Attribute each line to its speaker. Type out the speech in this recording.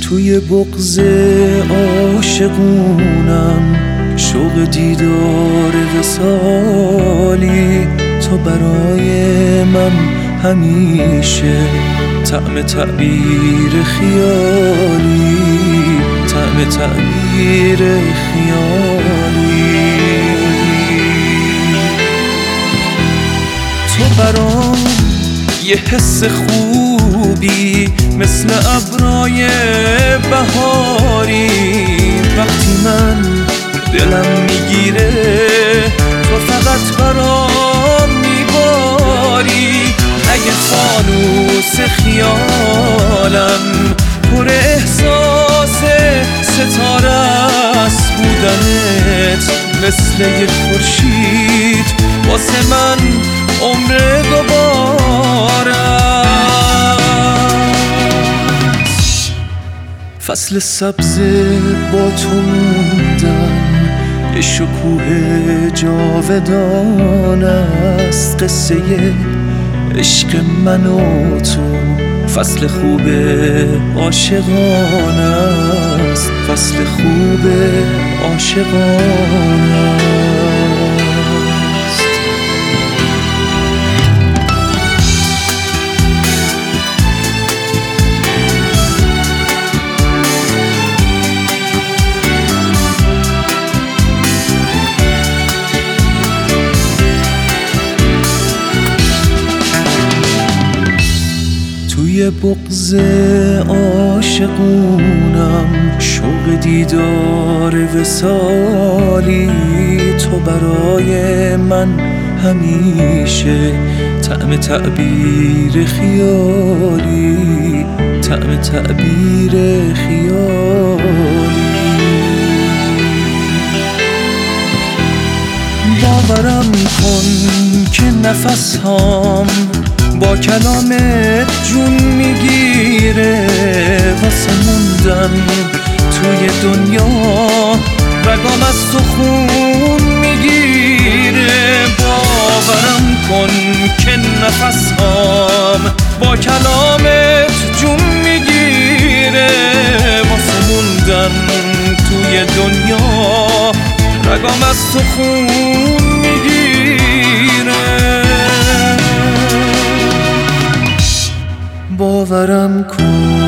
Speaker 1: توی بغض عاشقونم، شوق دیدار وصالی. تو برای من همیشه طعم تعبیر خیالی، طعم تعبیر خیالی. تو برام یه حس خوبی مثل ابرای بهاری. وقتی من دلم میگیره تو فقط برام میباری. اگه فانوس خیالم پر احساس ستاره است، بودنت مثل یه خورشید واسه من عمر دوباره. فصل سبز با تو موندن یه شکوه جاودان است. قصه عشق من و تو فصل خوب عاشقانه است، فصل خوب عاشقانه است. توی بغض عاشقونم، شوق دیدار وصالی. تو برای من همیشه طعم تعبیر خیالی، طعم تعبیر خیالی. باورم کن که نفس هام با کلامت جون میگیره. واسه موندن توی دنیا رگام از تو خون میگیره. باورم کن که نفس هام با کلامت جون میگیره. واسه موندن توی دنیا رگام از تو خون میگیره. باورم کن